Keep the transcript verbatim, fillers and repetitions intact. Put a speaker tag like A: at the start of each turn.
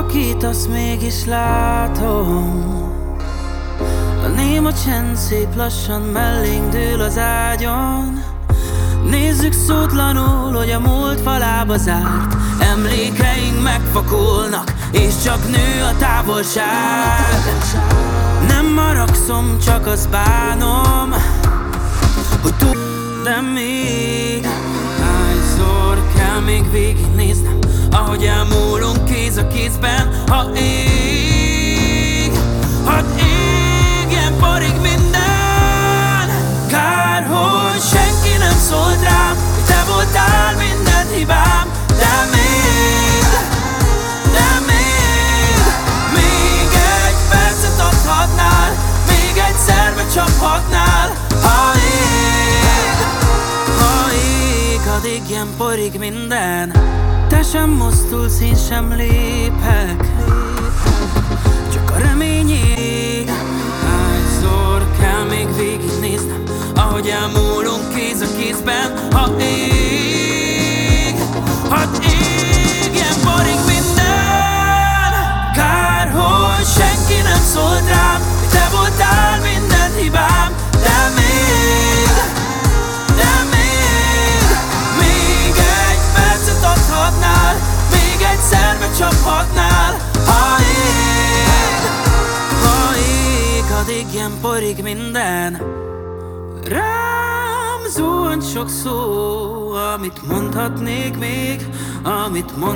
A: Alakítasz, mégis látom. A néma csend szép lassan mellénk dől az ágyon. Nézzük szótlanul, hogy a múlt falába zárt. Emlékeink megvakulnak, és csak nő a távolság. Nem maragszom, csak azt bánom, hogy túl, de még hányszor kell még végignéznem, ahogy elmúlunk kéz a kézben. Ha ég, hadd égjen parig minden. Kár, hogy senki nem szólt rám, hogy te voltál minden hibám. De még, de még, még egy percet adhatnál, még egyszer becsaphatnál. Ha ég, ha ég, hadd égjen porig minden. Te sem mozdulsz, én sem lépek, csak a remény ég. Hányszor kell még végignéznem, ahogy elmúlunk kéz a kézben. Ha ég, hadd égjen porig minden. Kár, hogy senki nem szólt rám, hogy te voltál minden hibám. De még, de még, még egy percet adhatnál, még egyszer becsaphatnál. Ha ég, ha ég, hadd égjen porig minden. Rám zuhant sok szó, amit mondhatnék még, amit mond